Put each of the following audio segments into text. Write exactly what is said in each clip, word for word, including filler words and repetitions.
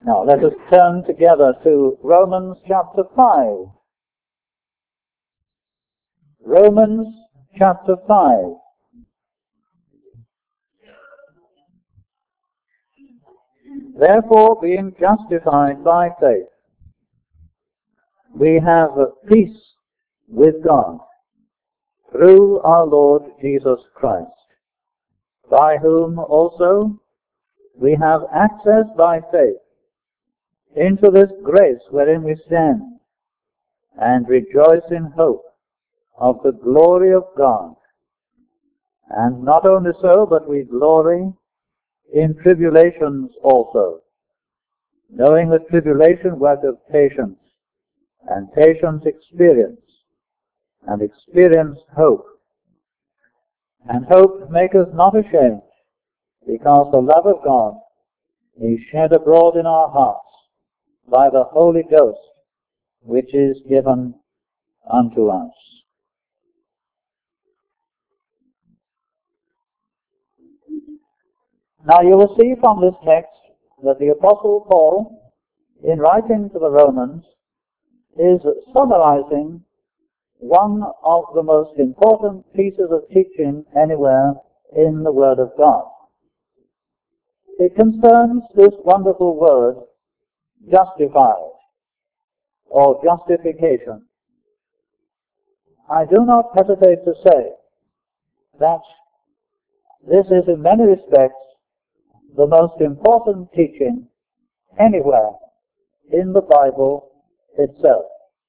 Now let us turn together to Romans chapter five. Romans chapter five. Therefore, being justified by faith, we have peace with God through our Lord Jesus Christ, by whom also we have access by faith into this grace wherein we stand, and rejoice in hope of the glory of God. And not only so, but we glory in tribulations also, knowing that tribulation worketh patience, and patience experience, and experience hope. And hope maketh not ashamed, because the love of God is shed abroad in our hearts by the Holy Ghost, which is given unto us. Now you will see from this text that the Apostle Paul, in writing to the Romans, is summarizing one of the most important pieces of teaching anywhere in the Word of God. It concerns this wonderful word, justified, or justification. I do not hesitate to say that this is in many respects the most important teaching anywhere in the Bible itself.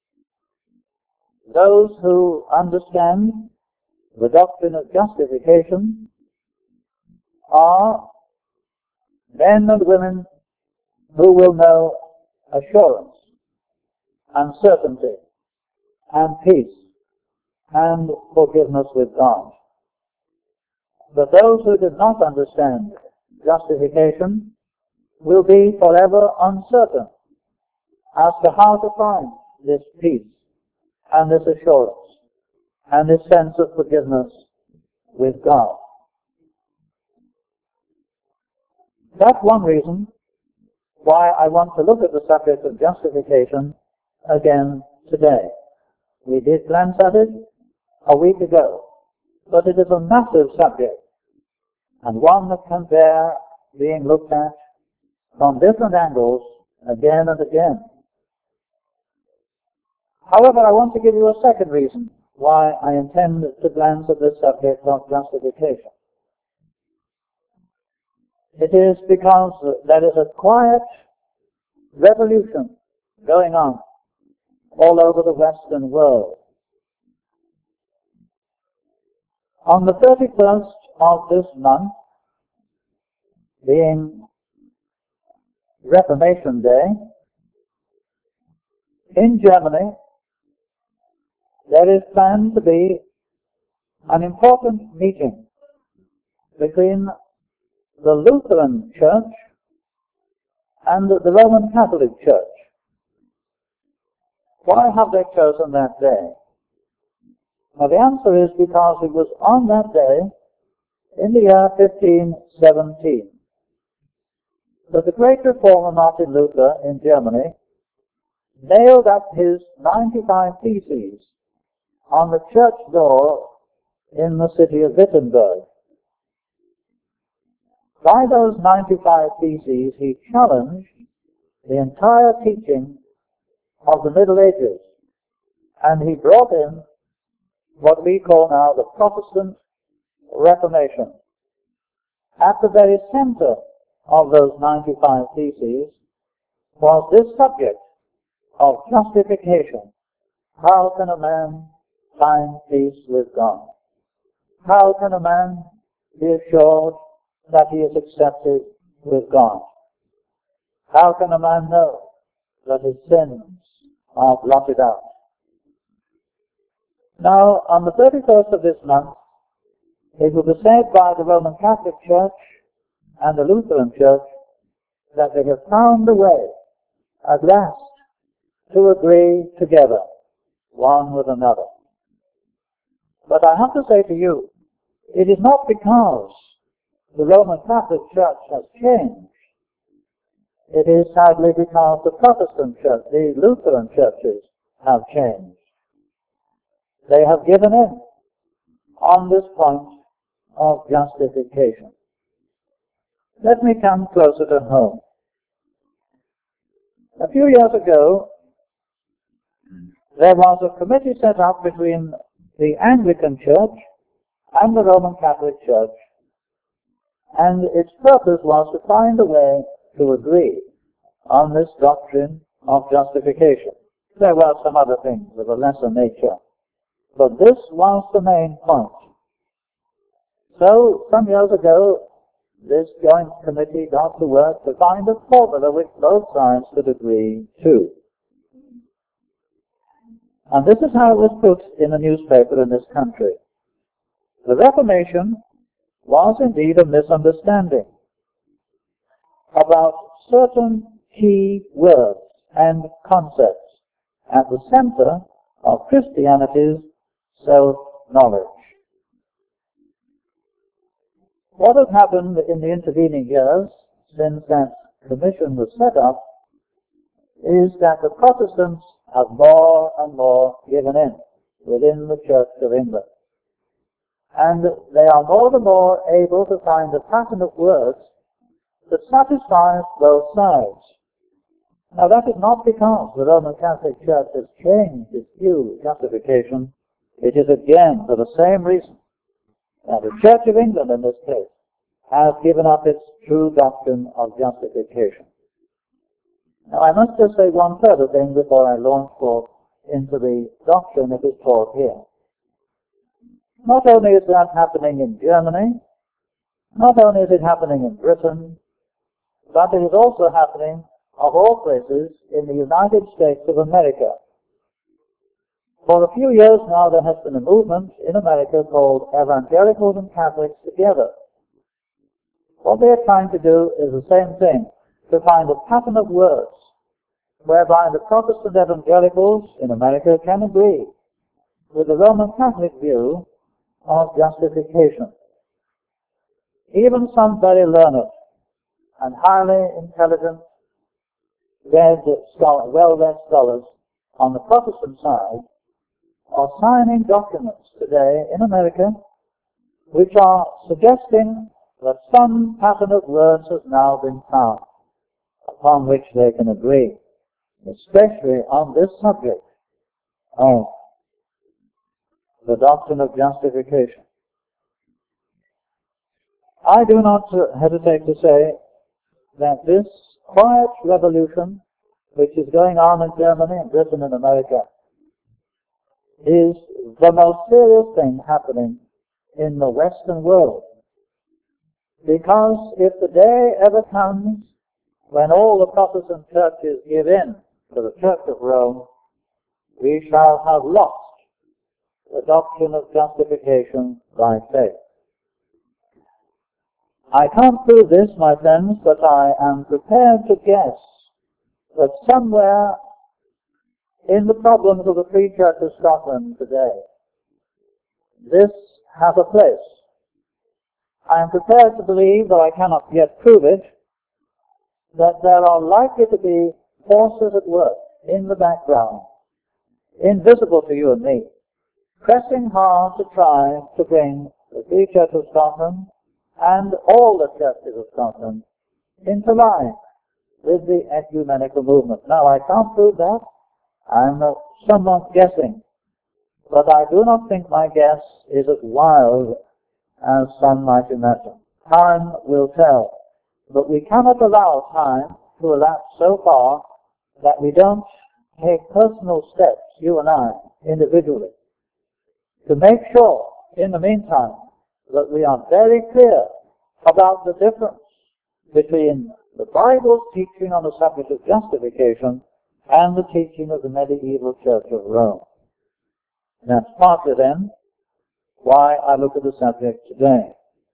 Those who understand the doctrine of justification are men and women who will know assurance and certainty and peace and forgiveness with God. But those who do not understand justification will be forever uncertain as to how to find this peace and this assurance and this sense of forgiveness with God. That's one reason why I want to look at the subject of justification again today. We did glance at it a week ago, but it is a massive subject and one that can bear being looked at from different angles again and again. However, I want to give you a second reason why I intend to glance at this subject of justification. It is because there is a quiet revolution going on all over the Western world. On the thirty-first of this month, being Reformation Day, in Germany, there is planned to be an important meeting between the Lutheran Church and the Roman Catholic Church. Why have they chosen that day? Well, the answer is because it was on that day, in the year fifteen seventeen, that the great reformer Martin Luther in Germany nailed up his ninety-five Theses on the church door in the city of Wittenberg. By those ninety-five Theses, he challenged the entire teaching of the Middle Ages, and he brought in what we call now the Protestant Reformation. At the very center of those ninety-five Theses was this subject of justification. How can a man find peace with God? How can a man be assured that he is accepted with God? How can a man know that his sins are blotted out? Now, on the thirty-first of this month, it will be said by the Roman Catholic Church and the Lutheran Church that they have found a way, at last, to agree together, one with another. But I have to say to you, it is not because the Roman Catholic Church has changed it is sadly because the Protestant church, the Lutheran churches, have changed. They have given in on this point of justification. Let me come closer to home. A few years ago, there was a committee set up between the Anglican Church and the Roman Catholic Church, and its purpose was to find a way to agree on this doctrine of justification. There were some other things of a lesser nature, but this was the main point. So, some years ago, this joint committee got to work to find a formula which both sides could agree to. And this is how it was put in a newspaper in this country. The Reformation was indeed a misunderstanding about certain key words and concepts at the center of Christianity's self-knowledge. What has happened in the intervening years since that commission was set up is that the Protestants have more and more given in within the Church of England. And they are more and more able to find a pattern of words that satisfies both sides. Now that is not because the Roman Catholic Church has changed its view of justification. It is again for the same reason. Now the Church of England in this case has given up its true doctrine of justification. Now I must just say one further thing before I launch forth into the doctrine that is taught here. Not only is that happening in Germany, not only is it happening in Britain, but it is also happening, of all places, in the United States of America. For a few years now there has been a movement in America called Evangelicals and Catholics Together. What they are trying to do is the same thing, to find a pattern of words whereby the Protestant evangelicals in America can agree with the Roman Catholic view of justification. Even some very learned and highly intelligent, read scholar, well-read scholars on the Protestant side are signing documents today in America which are suggesting that some pattern of words has now been found upon which they can agree, especially on this subject of the doctrine of justification. I do not hesitate to say that this quiet revolution which is going on in Germany and Britain and America is the most serious thing happening in the Western world. Because if the day ever comes when all the Protestant churches give in to the Church of Rome, we shall have lost the doctrine of justification by faith. I can't prove this, my friends, but I am prepared to guess that somewhere in the problems of the Free Church of Scotland today, this has a place. I am prepared to believe, though I cannot yet prove it, that there are likely to be forces at work in the background, invisible to you and me, pressing hard to try to bring the Free Church of Scotland and all the churches of Scotland into line with the ecumenical movement. Now, I can't prove that. I'm uh, somewhat guessing. But I do not think my guess is as wild as some might imagine. Time will tell. But we cannot allow time to elapse so far that we don't take personal steps, you and I, individually, to make sure, in the meantime, that we are very clear about the difference between the Bible's teaching on the subject of justification and the teaching of the medieval Church of Rome. That's partly then why I look at the subject today.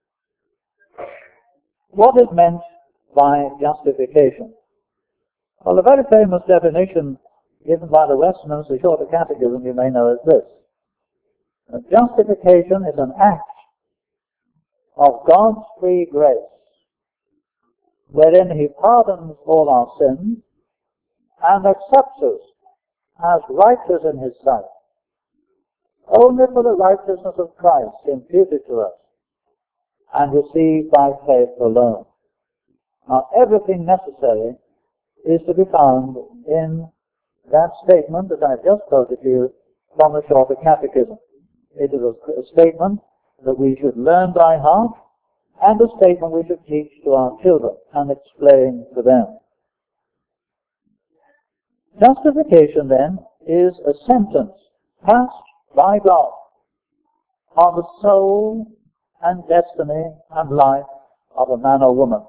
What is meant by justification? Well, the very famous definition given by the Westminster Shorter Catechism, you may know, is this: that justification is an act of God's free grace wherein he pardons all our sins and accepts us as righteous in his sight, only for the righteousness of Christ imputed to us and received by faith alone. Now, everything necessary is to be found in that statement that I just quoted to you from the Shorter Catechism. It is a statement that we should learn by heart, and a statement we should teach to our children and explain to them. Justification, then, is a sentence passed by God on the soul and destiny and life of a man or woman.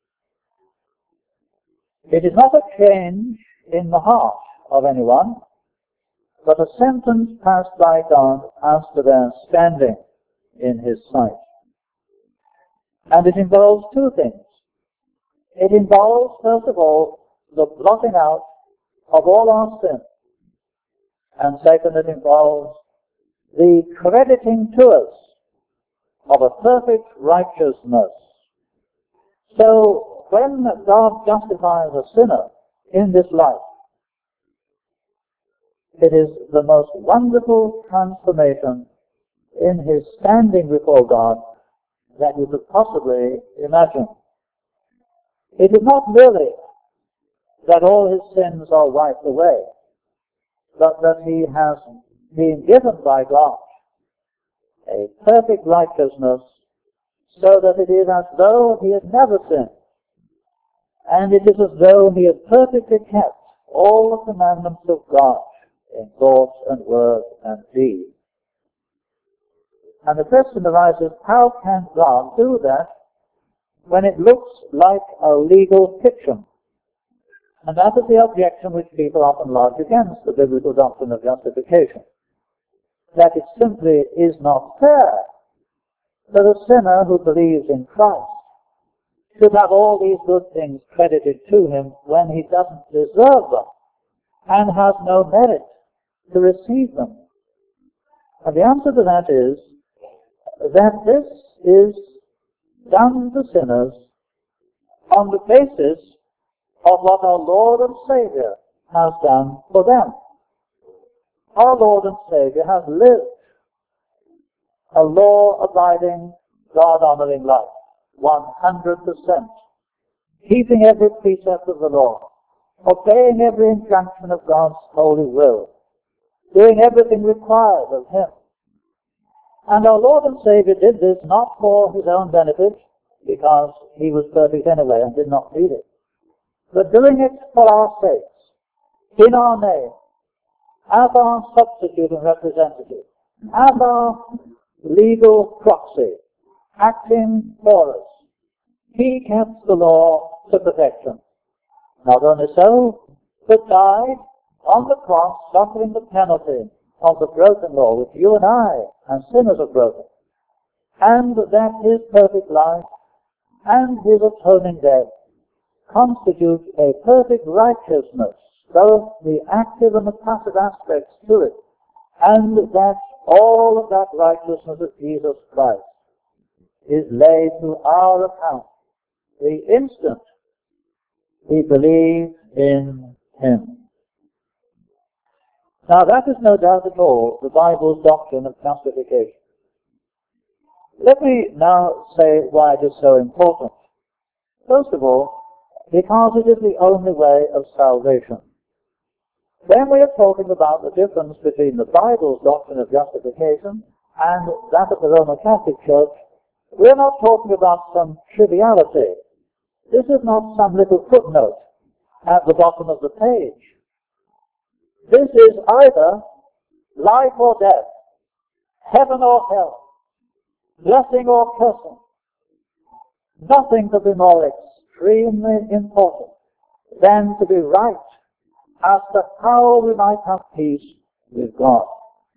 It is not a change in the heart of anyone, but a sentence passed by God as to their standing in his sight. And it involves two things. It involves, first of all, the blotting out of all our sins. And second, it involves the crediting to us of a perfect righteousness. So, when God justifies a sinner in this life, it is the most wonderful transformation in his standing before God that you could possibly imagine. It is not merely that all his sins are wiped away, but that he has been given by God a perfect righteousness, so that it is as though he had never sinned, and it is as though he had perfectly kept all the commandments of God in thought and word and deed. And the question arises, how can God do that when it looks like a legal fiction? And that is the objection which people often lodge against the biblical doctrine of justification, that it simply is not fair that a sinner who believes in Christ should have all these good things credited to him when he doesn't deserve them and has no merit to receive them. And the answer to that is that this is done to sinners on the basis of what our Lord and Savior has done for them. Our Lord and Savior has lived a law-abiding, God-honoring life, one hundred percent, keeping every precept of the law, obeying every injunction of God's holy will, doing everything required of him. And our Lord and Savior did this not for his own benefit, because he was perfect anyway and did not need it, but doing it for our sakes, in our name, as our substitute and representative, as our legal proxy, acting for us. He kept the law to perfection. Not only so, but died on the cross, suffering the penalty of the broken law which you and I and sinners have broken, and that his perfect life and his atoning death constitute a perfect righteousness, both the active and the passive aspects to it, and that all of that righteousness of Jesus Christ is laid to our account the instant we believe in him. Now, that is no doubt at all the Bible's doctrine of justification. Let me now say why it is so important. First of all, because it is the only way of salvation. When we are talking about the difference between the Bible's doctrine of justification and that of the Roman Catholic Church, we are not talking about some triviality. This is not some little footnote at the bottom of the page. This is either life or death, heaven or hell, blessing or cursing. Nothing could be more extremely important than to be right as to how we might have peace with God.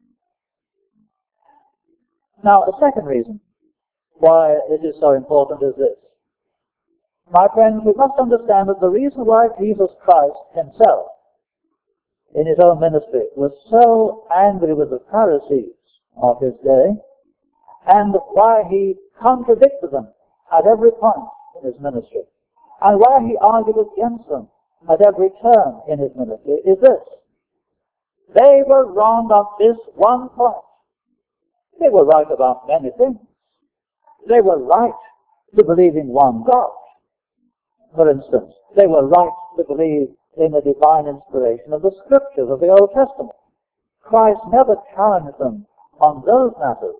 Now, a second reason why it is so important is this. My friends, we must understand that the reason why Jesus Christ himself, in his own ministry, was so angry with the Pharisees of his day, and why he contradicted them at every point in his ministry, And why he argued against them at every turn in his ministry is this. They were wrong on this one point. They were right about many things. They were right to believe in one God. For instance, they were right to believe in the divine inspiration of the Scriptures of the Old Testament. Christ never challenged them on those matters.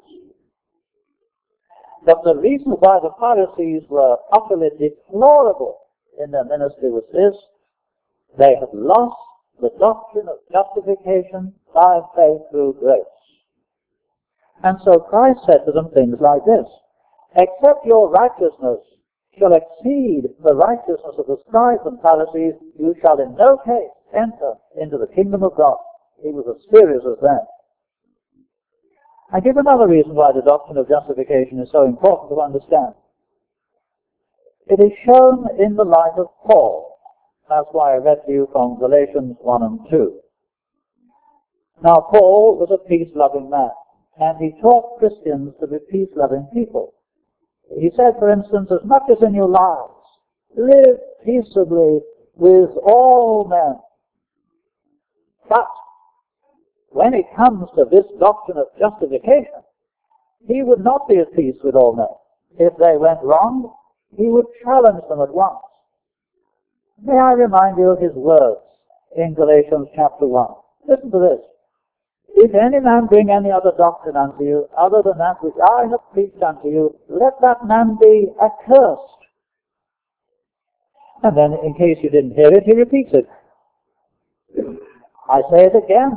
But the reason why the Pharisees were utterly deplorable in their ministry was this: they had lost the doctrine of justification by faith through grace. And so Christ said to them things like this: except your righteousness shall exceed the righteousness of the scribes and Pharisees, you shall in no case enter into the kingdom of God. He was as serious as that. I give another reason why the doctrine of justification is so important to understand. It is shown in the life of Paul. That's why I read to you from Galatians one and two. Now, Paul was a peace-loving man, and he taught Christians to be peace-loving people. He said, for instance, as much as in your lives, live peaceably with all men. But when it comes to this doctrine of justification, he would not be at peace with all men. If they went wrong, he would challenge them at once. May I remind you of his words in Galatians chapter one. Listen to this. If any man bring any other doctrine unto you, other than that which I have preached unto you, let that man be accursed. And then, in case you didn't hear it, he repeats it. I say it again.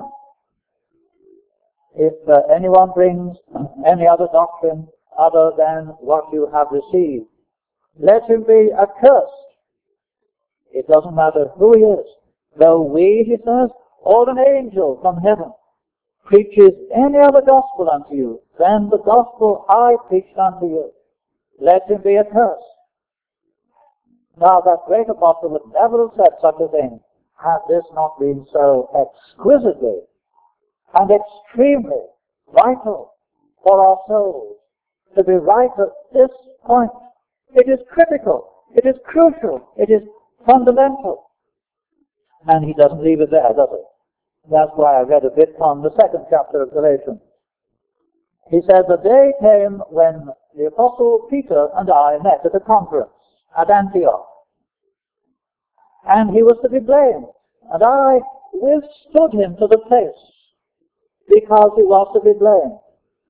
If uh, anyone brings any other doctrine other than what you have received, let him be accursed. It doesn't matter who he is. Though we, he says, or an angel from heaven preaches any other gospel unto you than the gospel I preached unto you, let him be accursed. Now, that great apostle would never have said such a thing had this not been so exquisitely and extremely vital for our souls to be right at this point. It is critical, it is crucial, it is fundamental. And he doesn't leave it there, does he? That's why I read a bit from the second chapter of Galatians. He said, the day came when the Apostle Peter and I met at a conference at Antioch. And he was to be blamed. And I withstood him to the place because he was to be blamed.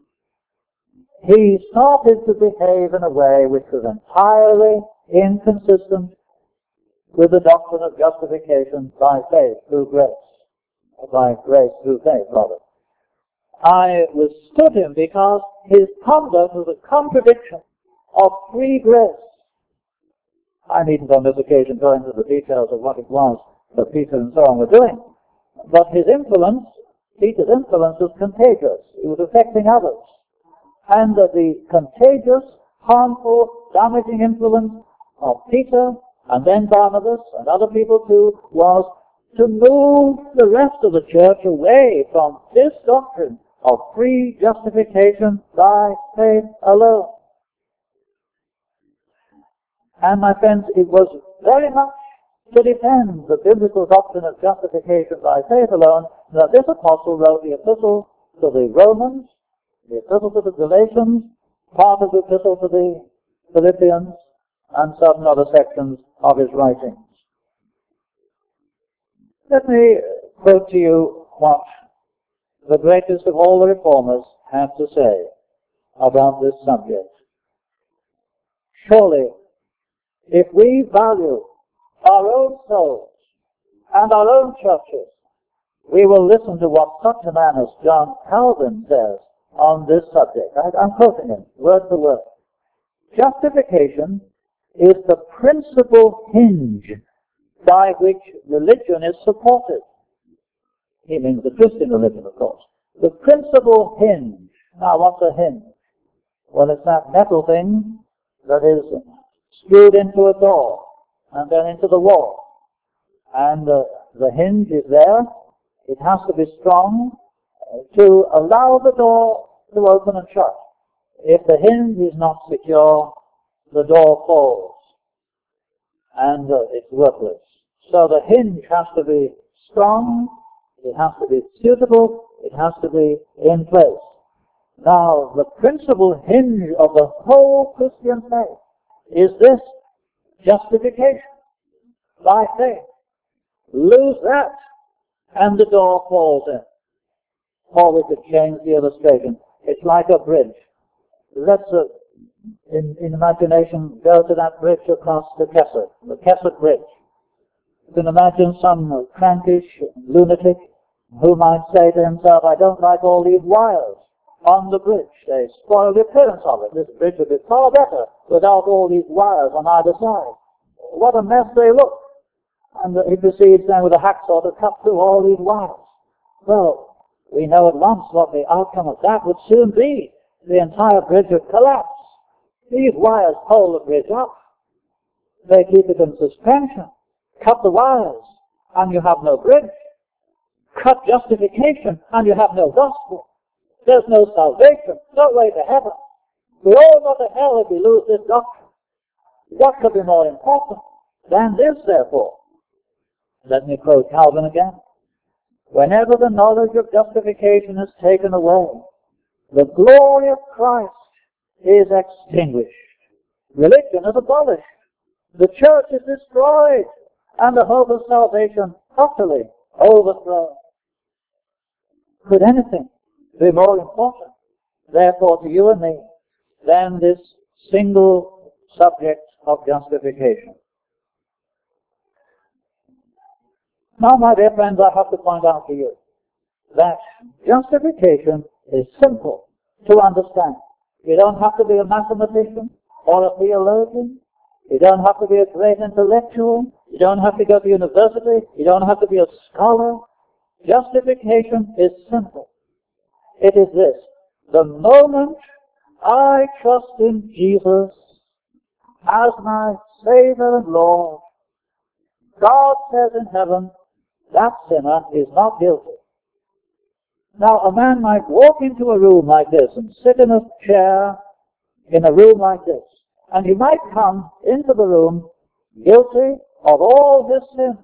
He started to behave in a way which was entirely inconsistent with the doctrine of justification by faith through grace. By grace through faith, rather. I withstood him because his conduct was a contradiction of free grace. I needn't on this occasion go into the details of what it was that Peter and so on were doing. But his influence, Peter's influence was contagious. It was affecting others. And uh, the contagious, harmful, damaging influence of Peter and then Barnabas and other people too was to move the rest of the church away from this doctrine of free justification by faith alone. And my friends, it was very much to defend the biblical doctrine of justification by faith alone that this apostle wrote the epistle to the Romans, the epistle to the Galatians, part of the epistle to the Philippians, and certain other sections of his writings. Let me quote to you what the greatest of all the reformers have to say about this subject. Surely, if we value our own souls and our own churches, we will listen to what such a man as John Calvin says on this subject. I, I'm quoting him word for word. Justification is the principal hinge by which religion is supported. He means the Christian religion, of course. The principal hinge. Now, what's a hinge? Well, it's that metal thing that is screwed into a door and then into the wall. And uh, the hinge is there. It has to be strong to allow the door to open and shut. If the hinge is not secure, the door falls. and uh, it's worthless. So the hinge has to be strong, it has to be suitable, it has to be in place. Now, the principal hinge of the whole Christian faith is this: justification by faith. Lose that, and the door falls in. Or we could change the illustration. It's like a bridge. Let's, uh, in, in imagination, go to that bridge across the Keswick, the Keswick Bridge. You can imagine some crankish lunatic who might say to himself, I don't like all these wires on the bridge. They spoil the appearance of it. This bridge would be far better without all these wires on either side. What a mess they look. And he proceeds then with a hacksaw to cut through all these wires. Well, we know at once what the outcome of that would soon be. The entire bridge would collapse. These wires hold the bridge up. They keep it in suspension. Cut the wires, and you have no bridge. Cut justification, and you have no gospel. There's no salvation, no way to heaven. We all go to hell if we lose this doctrine. What could be more important than this, therefore? Let me quote Calvin again. Whenever the knowledge of justification is taken away, the glory of Christ is extinguished. Religion is abolished. The church is destroyed, and the hope of salvation utterly overthrown. Could anything be more important, therefore, to you and me, than this single subject of justification? Now, my dear friends, I have to point out to you that justification is simple to understand. You don't have to be a mathematician or a theologian. You don't have to be a great intellectual. You don't have to go to university. You don't have to be a scholar. Justification is simple. It is this: the moment I trust in Jesus as my Savior and Lord, God says in heaven, that sinner is not guilty. Now, a man might walk into a room like this and sit in a chair in a room like this, and he might come into the room guilty of all his sins.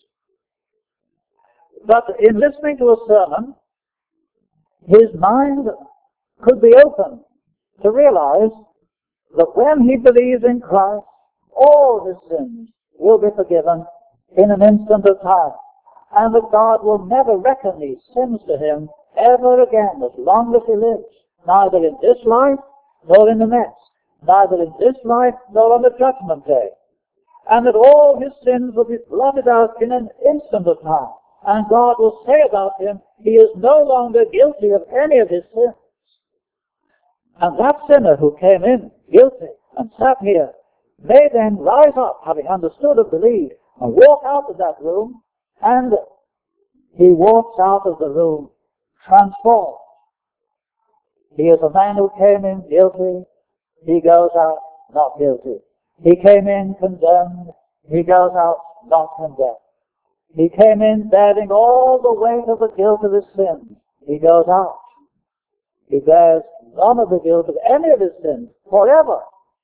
But in listening to a sermon, his mind could be opened to realize that when he believes in Christ, all his sins will be forgiven in an instant of time, and that God will never reckon these sins to him ever again as long as he lives, neither in this life nor in the next, neither in this life nor on the judgment day, and that all his sins will be blotted out in an instant of time, and God will say about him, he is no longer guilty of any of his sins. And that sinner who came in guilty and sat here may then rise up, having understood and believed, and walk out of that room, and he walks out of the room transformed. He is a man who came in guilty, he goes out not guilty. He came in condemned, he goes out not condemned. He came in bearing all the weight of the guilt of his sins, he goes out. He bears none of the guilt of any of his sins forever.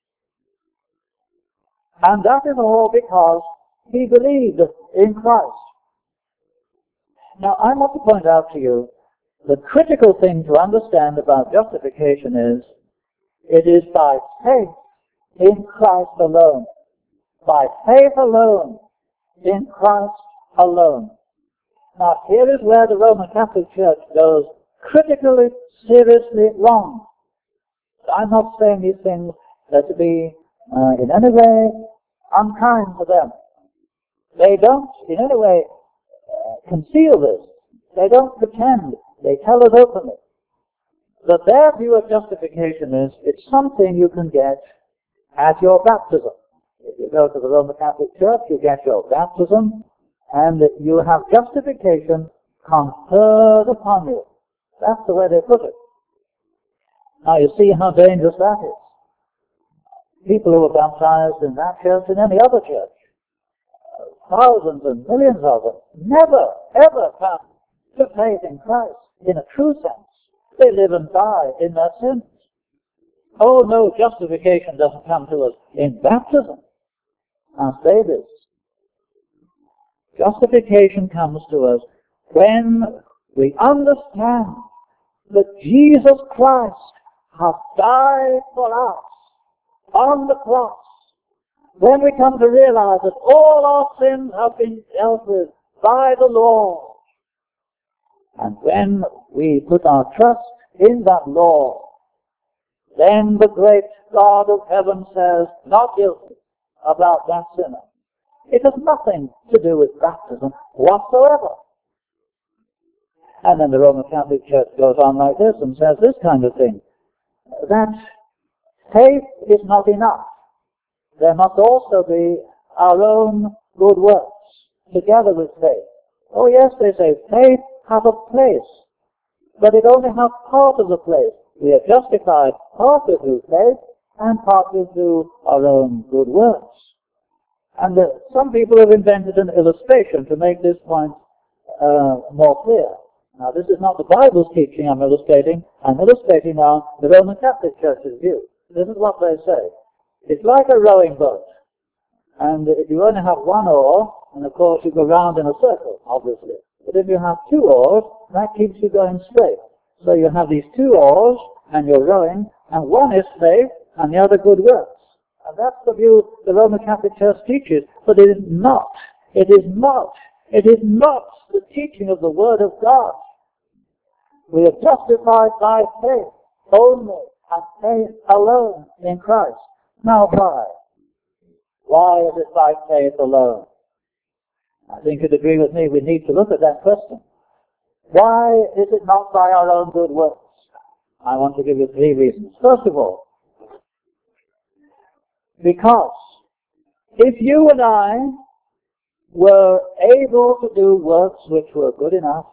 And that is all because he believed in Christ. Now, I want to point out to you the critical thing to understand about justification is it is by faith in Christ alone. By faith alone, in Christ alone. Now, here is where the Roman Catholic Church goes critically, seriously wrong. I'm not saying these things uh, to be uh, in any way unkind to them. They don't in any way uh, conceal this. They don't pretend. They tell it openly. But their view of justification is it's something you can get at your baptism. If you go to the Roman Catholic Church, you get your baptism, and you have justification conferred upon you. That's the way they put it. Now you see how dangerous that is. People who are baptized in that church and any other church, thousands and millions of them, never, ever come to faith in Christ in a true sense. They live and die in their sins. Oh no, justification doesn't come to us in baptism. as babies. Justification comes to us when we understand that Jesus Christ has died for us on the cross. When we come to realize that all our sins have been dealt with by the Lord, and when we put our trust in that Lord, then the great God of heaven says, not guilty about that sinner. It has nothing to do with baptism whatsoever. And then the Roman Catholic Church goes on like this and says this kind of thing, that faith is not enough. There must also be our own good works together with faith. Oh yes, they say faith has a place, but it only has part of the place. We are justified partly through faith and partly through our own good works. And uh, some people have invented an illustration to make this point uh, more clear. Now, this is not the Bible's teaching I'm illustrating. I'm illustrating now the Roman Catholic Church's view. This is what they say. It's like a rowing boat. And if you only have one oar, and of course you go round in a circle, obviously. But if you have two oars, that keeps you going straight. So you have these two oars, and you're rowing, and one is faith, and the other good works. And that's the view the Roman Catholic Church teaches, but it is not. It is not. It is not the teaching of the Word of God. We are justified by faith only, and faith alone in Christ. Now why? Why is it by faith alone? I think you'd agree with me, we need to look at that question. Why is it not by our own good works? I want to give you three reasons. First of all, because if you and I were able to do works which were good enough,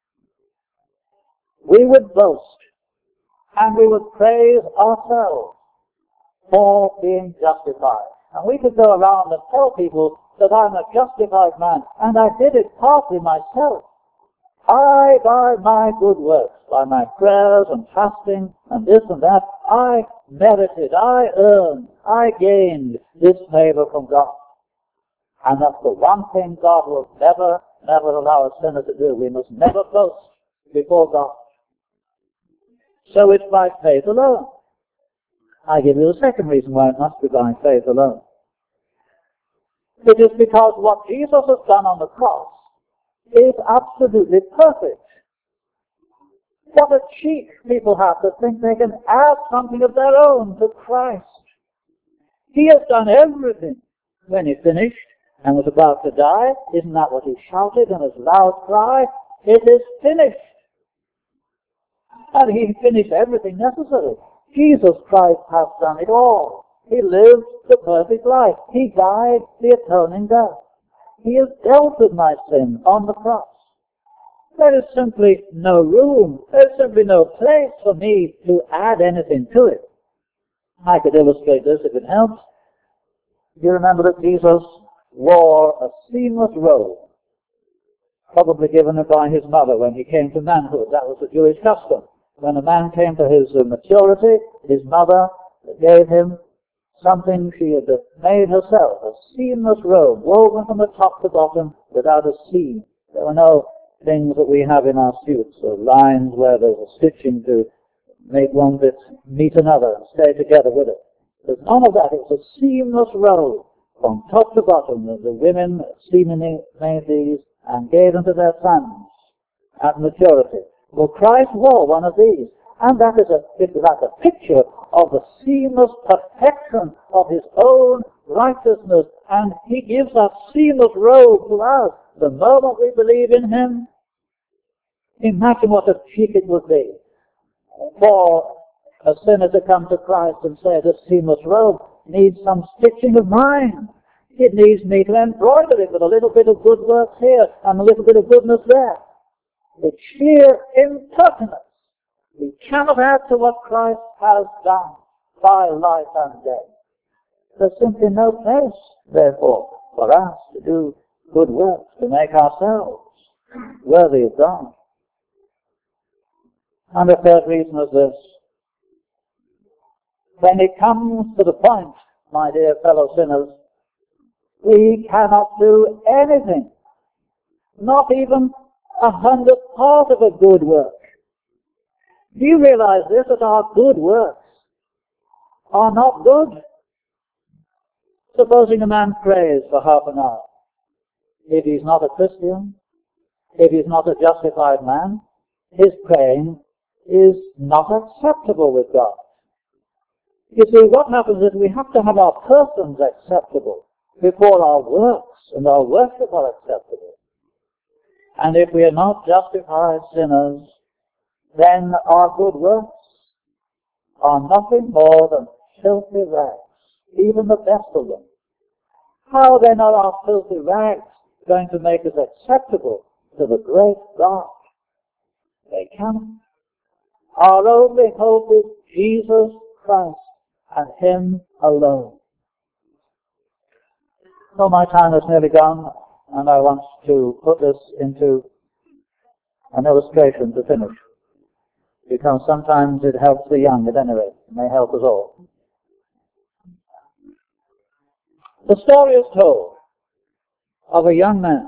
we would boast and we would praise ourselves for being justified. And we could go around and tell people that I'm a justified man, and I did it partly myself. I, by my good works, by my prayers and fasting and this and that, I merited, I earned, I gained this favor from God. And that's the one thing God will never, never allow a sinner to do. We must never boast before God. So it's by faith alone. I give you the second reason why it must be by faith alone. It is because what Jesus has done on the cross is absolutely perfect. What a cheek people have to think they can add something of their own to Christ. He has done everything. When he finished and was about to die, isn't that what he shouted in his loud cry? It is finished. And he finished everything necessary. Jesus Christ has done it all. He lived the perfect life. He died the atoning death. He has dealt with my sin on the cross. There is simply no room, there is simply no place for me to add anything to it. I could illustrate this if it helps. You remember that Jesus wore a seamless robe, probably given him by his mother when he came to manhood. That was the Jewish custom. When a man came to his uh, maturity, his mother gave him something she had made herself, a seamless robe, woven from the top to bottom without a seam. There were no things that we have in our suits, or lines where there's a stitching to make one bit meet another and stay together with it. There's none of that. It was a seamless robe from top to bottom. The, the women seemingly made these and gave them to their sons at maturity. Well, Christ wore one of these. And that is a, it's like a picture of the seamless perfection of his own righteousness. And he gives us seamless robe to us the moment we believe in him. Imagine what a cheek it would be for a sinner to come to Christ and say, this seamless robe needs some stitching of mine. It needs me to embroider it with a little bit of good work here and a little bit of goodness there. It's sheer impertinence. We cannot add to what Christ has done by life and death. There's simply no place, therefore, for us to do good works, to make ourselves worthy of God. And the third reason is this. When it comes to the point, my dear fellow sinners, We cannot do anything, not even a hundredth part of a good work. Do you realize this, that our good works are not good? Supposing a man prays for half an hour. If he's not a Christian, if he's not a justified man, his praying is not acceptable with God. You see, what happens is we have to have our persons acceptable before our works and our worship are acceptable. And if we are not justified sinners, then our good works are nothing more than filthy rags, even the best of them. How then are our filthy rags going to make us acceptable to the great God? They cannot. Our only hope is Jesus Christ and Him alone. So my time is nearly gone, and I want to put this into an illustration to finish, because sometimes it helps the young at any rate. It may help us all. The story is told of a young man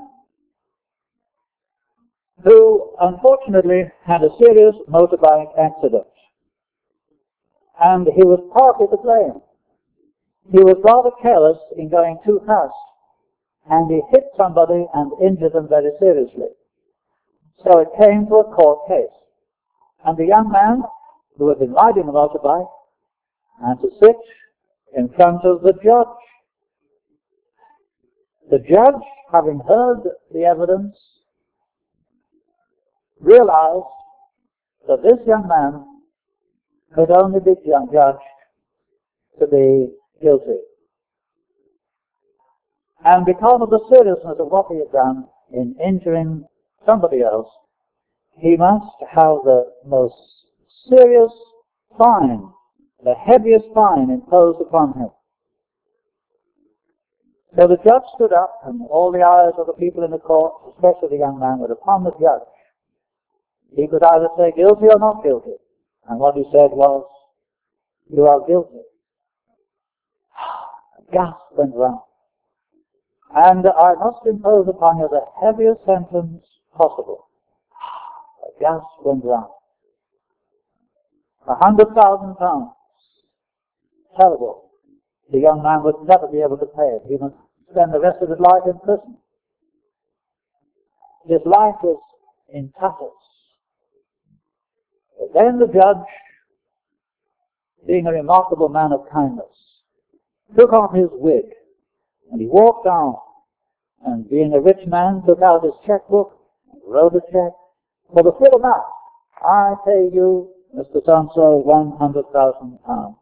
who unfortunately had a serious motorbike accident, and he was partly to blame. He was rather careless in going too fast, and he hit somebody and injured them very seriously. So it came to a court case, and the young man who had been riding the motorbike had to sit in front of the judge. The judge, having heard the evidence, realized that this young man could only be judged to be guilty. And because of the seriousness of what he had done in injuring somebody else, he must have the most serious fine, the heaviest fine imposed upon him. So the judge stood up, and all the eyes of the people in the court, especially the young man, were upon the judge. He could either say guilty or not guilty. And what he said was, "You are guilty." A gasp went round. "And I must impose upon you the heaviest sentence possible." A gasp went round. A hundred thousand pounds. Terrible. The young man would never be able to pay it. He must spend the rest of his life in prison. His life was in tatters. But then the judge, being a remarkable man of kindness, took off his wig, and he walked down, and being a rich man, took out his checkbook, and wrote a check for the full amount. "I pay you, Mister So-and-so, one hundred thousand pounds.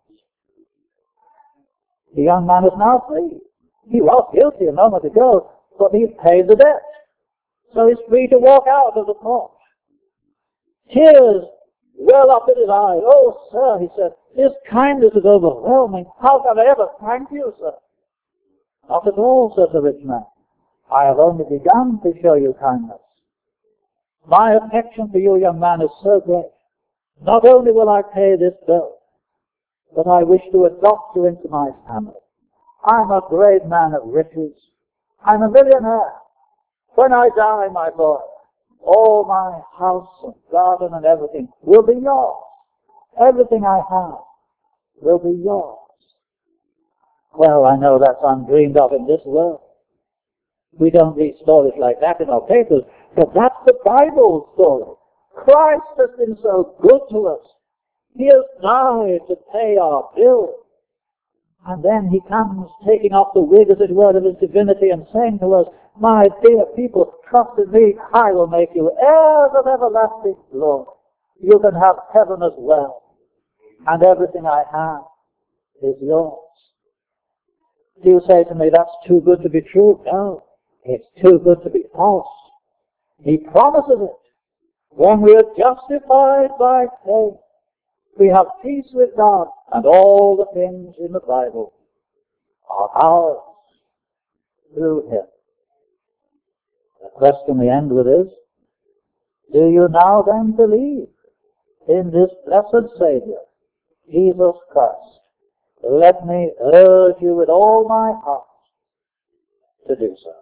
The young man is now free. He was guilty a moment ago, but he's paid the debt. So he's free to walk out of the court. Tears well up in his eyes. "Oh, sir," he said, "this kindness is overwhelming. How can I ever thank you, sir?" "Not at all," said the rich man. "I have only begun to show you kindness. My affection for you, young man, is so great. Not only will I pay this bill, but I wish to adopt you into my family. I'm a great man of riches. I'm a millionaire. When I die, my boy, all my house and garden and everything will be yours. Everything I have will be yours." Well, I know that's undreamed of in this world. We don't read stories like that in our papers, but that's the Bible story. Christ has been so good to us. He has died to pay our bill. And then he comes taking off the wig, as it were, of his divinity and saying to us, "My dear people, trust in me. I will make you heirs of everlasting glory. You can have heaven as well. And everything I have is yours." Do you say to me, "That's too good to be true"? No, it's too good to be false. He promises it. When we are justified by faith, we have peace with God, and all the things in the Bible are ours through Him. The question we end with is, do you now then believe in this blessed Savior, Jesus Christ? Let me urge you with all my heart to do so.